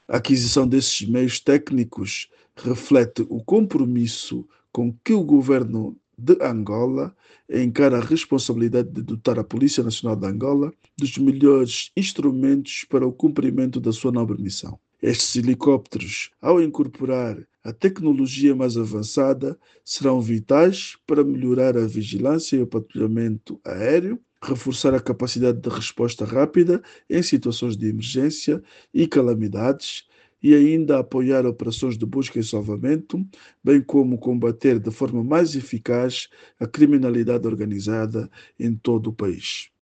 A aquisição desses meios técnicos reflete o compromisso com que o governo de Angola encara a responsabilidade de dotar a Polícia Nacional de Angola dos melhores instrumentos para o cumprimento da sua nobre missão. Estes helicópteros, ao incorporar a tecnologia mais avançada, serão vitais para melhorar a vigilância e o patrulhamento aéreo, reforçar a capacidade de resposta rápida em situações de emergência e calamidades, e ainda apoiar operações de busca e salvamento, bem como combater de forma mais eficaz a criminalidade organizada em todo o país.